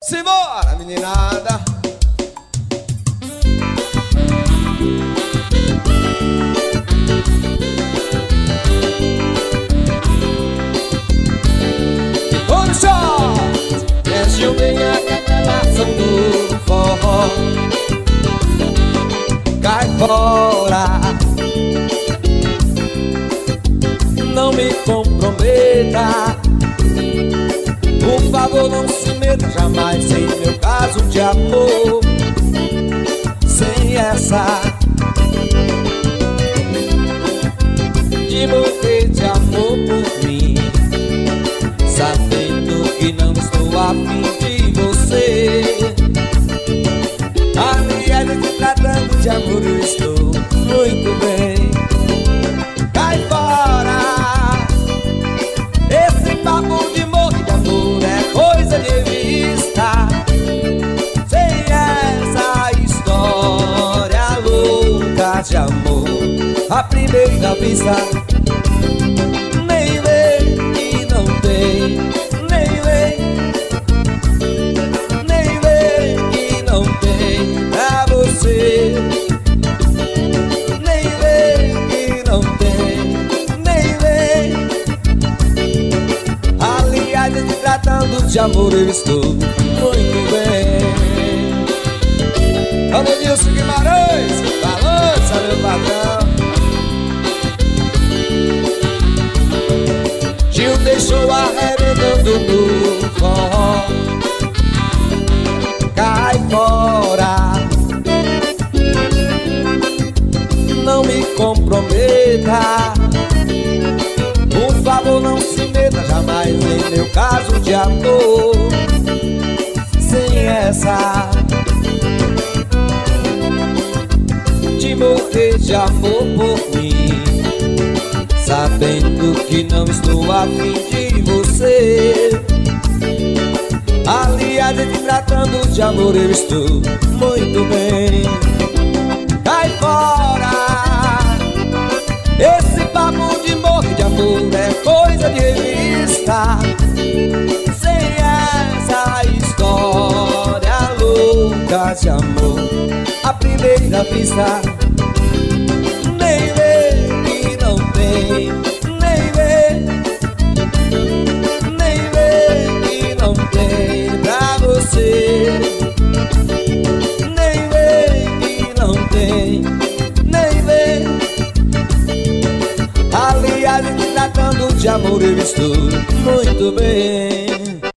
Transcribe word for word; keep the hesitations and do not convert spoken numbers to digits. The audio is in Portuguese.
Simbora, meninada. Olha só, mexe bem a canelação do forró. Cai fora, não me comprometa. Por favor, não se meta jamais em meu caso de amor. Sem essa de morrer de amor por mim, sabendo que não estou afim de você. Aliás, se tratando de amor, eu estou muito bem. Cai fora, esse papo de morrer de amor é coisa de vista. Sem essa história louca de amor à primeira vista, nem vem que não tem, nem vem, nem vem que não tem pra você. Nem vem que não tem, nem vem. Aliás, se tratando de amor, eu estou muito bem. Alô, Nilson Guimarães, balança, meu patrão. Gil deixou arrebentando no forró. Cai fora, não me comprometa. Por favor, não se meta jamais em meu caso de amor. Sem essa de morrer de amor por mim, sabendo que não estou afim de você. Aliás, se tratando de amor, eu estou muito bem. Cai fora, esse papo de morrer de amor é coisa de revista. Sem essa história louca de amor à primeira vista, nem vê que não tem, nem vê, nem vê que não tem pra você. Nem vê que não tem, nem vê. Aliás, se tratando de amor, eu estou muito bem.